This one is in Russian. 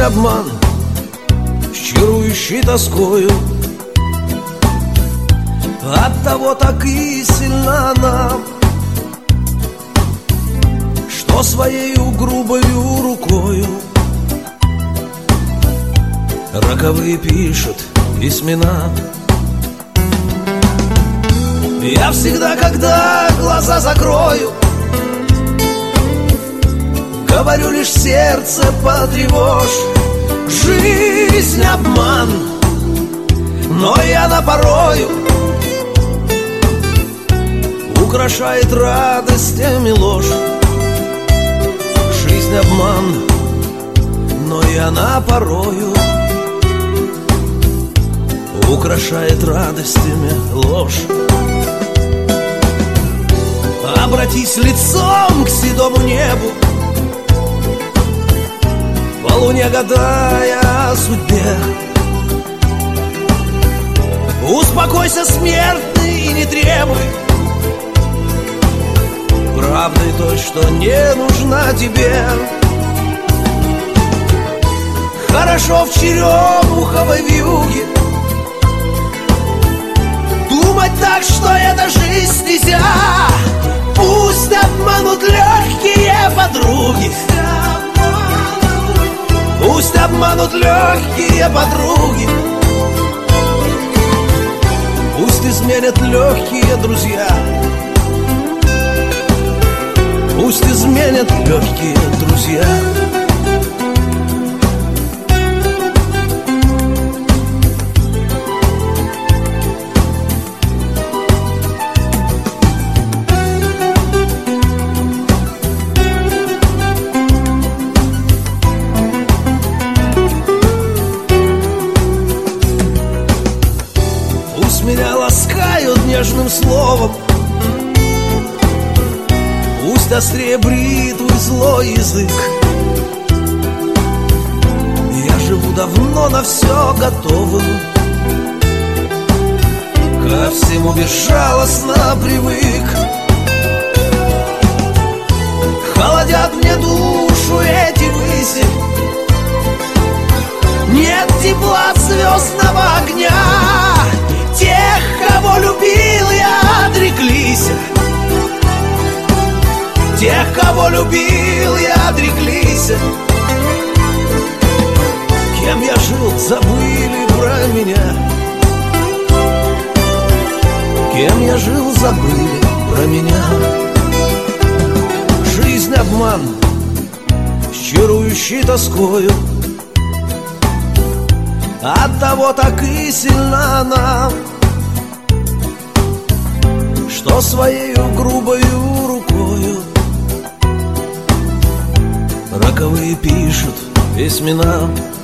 обман с чарующей тоскою. Оттого так и сильна она, что своею грубою рукою роковые пишет письмена. Я всегда, когда глаза закрою, говорю лишь сердце потревожь. Жизнь обман, но и она порою украшает радостями ложь. Жизнь обман, но и она порою украшает радостями ложь. Обратись лицом к седому небу, полуне гадая о судьбе. Успокойся, смертный, и не требуй правды той, что не нужна тебе. Хорошо в черемуховой вьюге думать так, что это жизнь стезя. Пусть обманут легкие подруги, пусть обманут легкие подруги, пусть изменят легкие друзья, пусть изменят легкие друзья. Меня ласкают нежным словом, пусть острее бритвы злой язык. Я живу давно на все готовым, ко всему безжалостно привык. Холодят мне душу эти выси, нет тепла от звездного огня. Тех, кого любил я, отреклись. Тех, кого любил я, отреклись. Кем я жил, забыли про меня. Кем я жил, забыли про меня. Жизнь обман с чарующей тоскою, оттого так и сильна она, что своею грубою рукою роковые пишет письмена.